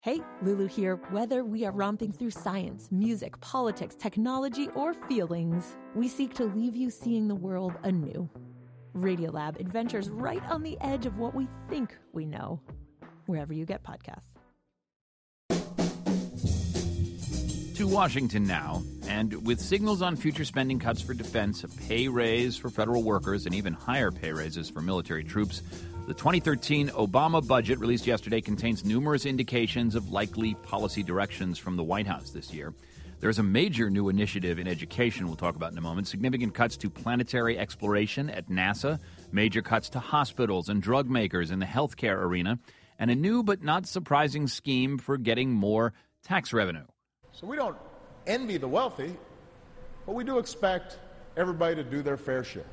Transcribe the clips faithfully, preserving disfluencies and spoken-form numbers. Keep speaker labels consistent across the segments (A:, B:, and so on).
A: Hey, Lulu here. Whether we are romping through science, music, politics, technology, or feelings, we seek to leave you seeing the world anew. Radiolab adventures right on the edge of what we think we know, wherever you get podcasts.
B: To Washington now, and with signals on future spending cuts for defense, a pay raise for federal workers, and even higher pay raises for military troops, the twenty thirteen Obama budget released yesterday contains numerous indications of likely policy directions from the White House this year. There's a major new initiative in education we'll talk about in a moment, significant cuts to planetary exploration at NASA, major cuts to hospitals and drug makers in the healthcare arena, and a new but not surprising scheme for getting more tax revenue.
C: So we don't envy the wealthy, but we do expect everybody to do their fair share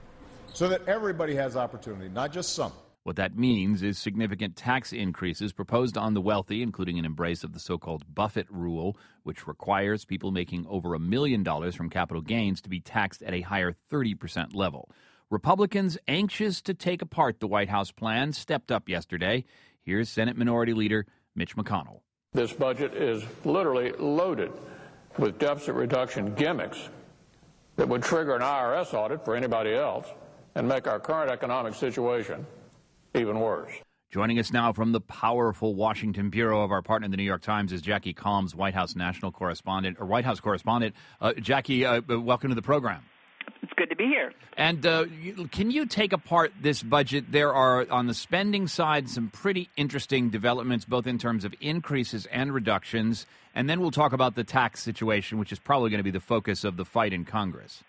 C: so that everybody has opportunity, not just some.
B: What that means is significant tax increases proposed on the wealthy, including an embrace of the so-called Buffett rule, which requires people making over a million dollars from capital gains to be taxed at a higher thirty percent level. Republicans anxious to take apart the White House plan stepped up yesterday. Here's Senate Minority Leader Mitch McConnell.
D: This budget is literally loaded with deficit reduction gimmicks that would trigger an I R S audit for anybody else and make our current economic situation even worse.
B: Joining us now from the powerful Washington bureau of our partner, the New York Times, is Jackie Calmes, White House national correspondent, or White House correspondent. Uh, Jackie, uh, welcome to the program.
E: It's good to be here.
B: And uh, can you take apart this budget? There are, on the spending side, some pretty interesting developments, both in terms of increases and reductions. And then we'll talk about the tax situation, which is probably going to be the focus of the fight in Congress.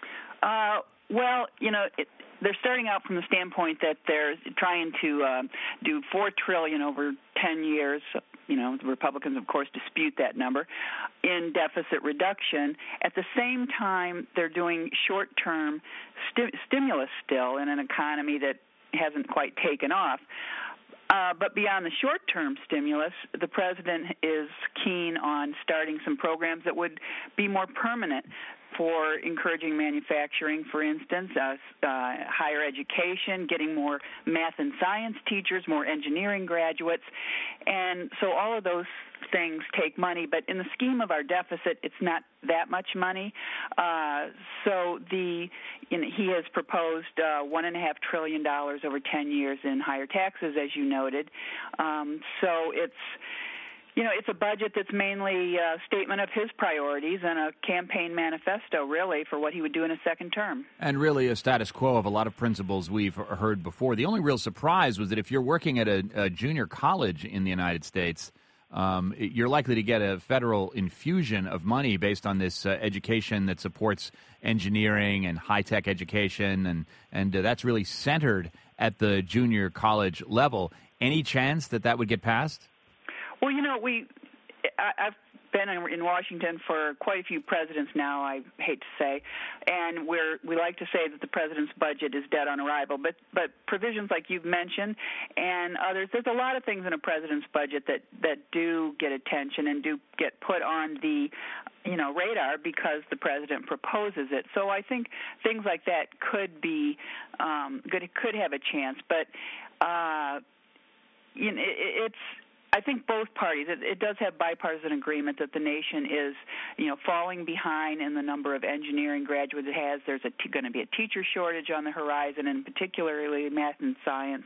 E: Uh, well, you know, it, they're starting out from the standpoint that they're trying to uh, do four trillion dollars over ten years. You know, the Republicans, of course, dispute that number in deficit reduction. At the same time, they're doing short-term sti- stimulus still in an economy that hasn't quite taken off. Uh, but beyond the short-term stimulus, the president is keen on starting some programs that would be more permanent for encouraging manufacturing, for instance, uh, uh, higher education, getting more math and science teachers, more engineering graduates. And so all of those things take money, but in the scheme of our deficit, it's not that much money. Uh, so the you know, he has proposed uh, one and a half trillion dollars over ten years in higher taxes, as you noted. Um, so it's You know, it's a budget that's mainly a statement of his priorities and a campaign manifesto, really, for what he would do in a second term.
B: And really a status quo of a lot of principles we've heard before. The only real surprise was that if you're working at a, a junior college in the United States, um, you're likely to get a federal infusion of money based on this uh, education that supports engineering and high-tech education, and, and uh, that's really centered at the junior college level. Any chance that that would get passed?
E: Well, you know, we I, I've been in Washington for quite a few presidents now, I hate to say, and we're we like to say that the president's budget is dead on arrival. But but provisions like you've mentioned and others, there's a lot of things in a president's budget that, that do get attention and do get put on the you know radar because the president proposes it. So I think things like that could be um, could could have a chance. But uh, you know, it, it's. I think both parties, it, it does have bipartisan agreement that the nation is, you know, falling behind in the number of engineering graduates it has. There's a t- going to be a teacher shortage on the horizon, and particularly math and science.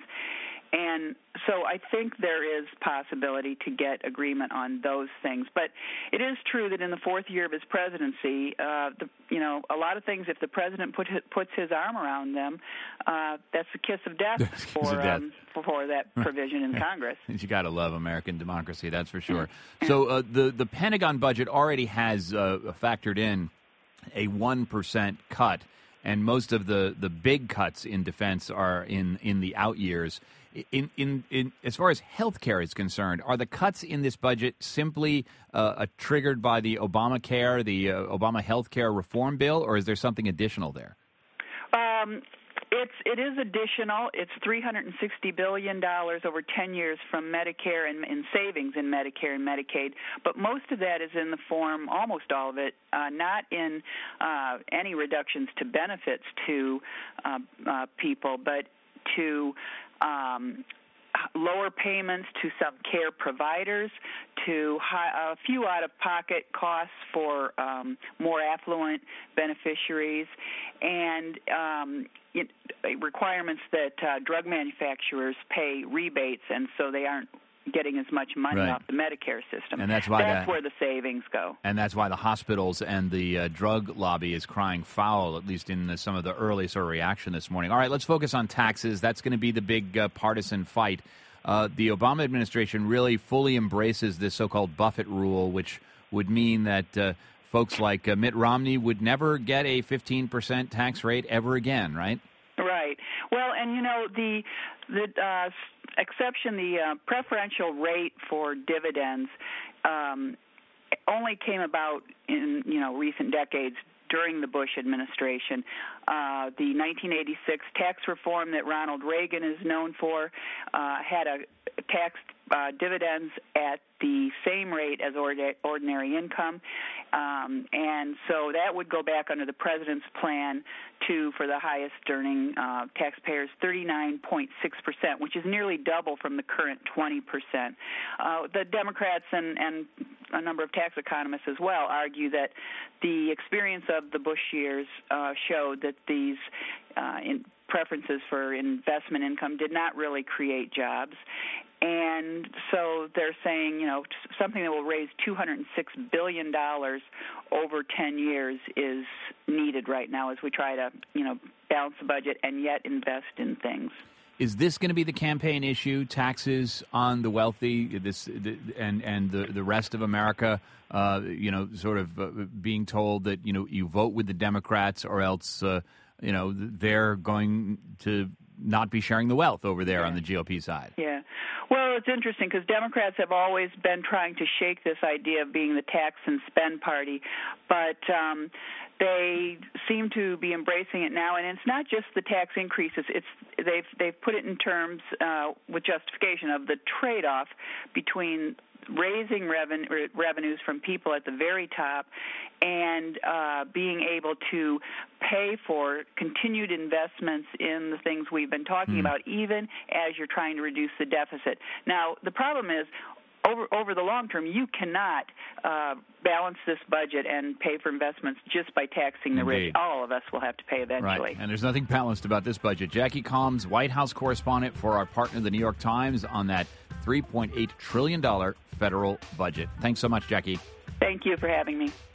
E: And so I think there is possibility to get agreement on those things. But it is true that in the fourth year of his presidency, uh, the, you know, a lot of things, if the president put, puts his arm around them, uh, that's the kiss of death for,
B: of death.
E: Um, for, for that provision in Congress.
B: You got to love American democracy, that's for sure. So uh, the, the Pentagon budget already has uh, factored in a one percent cut, and most of the, the big cuts in defense are in, in the out years. In, in, in, as far as health care is concerned, are the cuts in this budget simply uh, triggered by the Obamacare, the uh, Obama health care reform bill, or is there something additional there?
E: Um, it's it is additional. It's three hundred sixty billion dollars over ten years from Medicare and in savings in Medicare and Medicaid, but most of that is in the form, almost all of it, uh, not in uh, any reductions to benefits to uh, uh, people, but to Um, lower payments to some care providers, to high, a few out-of-pocket costs for um, more affluent beneficiaries, and um, it, requirements that uh, drug manufacturers pay rebates, and so they aren't getting as much money
B: right.
E: off the Medicare system.
B: And that's why
E: that's
B: the,
E: where the savings go.
B: And that's why the hospitals and the uh, drug lobby is crying foul, at least in the, some of the early sort of reaction this morning. All right, let's focus on taxes. That's going to be the big uh, partisan fight. Uh, the Obama administration really fully embraces this so-called Buffett rule, which would mean that uh, folks like uh, Mitt Romney would never get a fifteen percent tax rate ever again, right?
E: Right. Well, and, you know, the the uh, exception, the uh, preferential rate for dividends um, only came about in, you know, recent decades during the Bush administration. Uh, the nineteen eighty-six tax reform that Ronald Reagan is known for uh, had a tax uh, dividends at the same rate as ordinary income, um, and so that would go back under the president's plan to, for the highest earning uh, taxpayers, thirty-nine point six percent, which is nearly double from the current twenty percent. Uh, the Democrats and, and a number of tax economists as well argue that the experience of the Bush years uh, showed that these uh, in preferences for investment income did not really create jobs. And so they're saying, you know, something that will raise two hundred six billion dollars over ten years is needed right now as we try to, you know, balance the budget and yet invest in things.
B: Is this going to be the campaign issue, taxes on the wealthy, this the, and and the, the rest of America, uh, you know, sort of uh, being told that, you know, you vote with the Democrats or else, uh, you know, they're going to not be sharing the wealth over there yeah. on the G O P side?
E: Yeah. Well, it's interesting because Democrats have always been trying to shake this idea of being the tax and spend party, but um, they seem to be embracing it now. And it's not just the tax increases; it's they've they've put it in terms uh, with justification of the trade-off between raising reven- revenues from people at the very top and uh, being able to pay for continued investments in the things we've been talking mm. about, even as you're trying to reduce the deficit. Now, the problem is, over over the long term, you cannot uh, balance this budget and pay for investments just by taxing the
B: Indeed.
E: rich. All of us will have to pay eventually.
B: Right, and there's nothing balanced about this budget. Jackie Calmes, White House correspondent for our partner, the New York Times, on that three point eight trillion dollars federal budget. Thanks so much, Jackie.
E: Thank you for having me.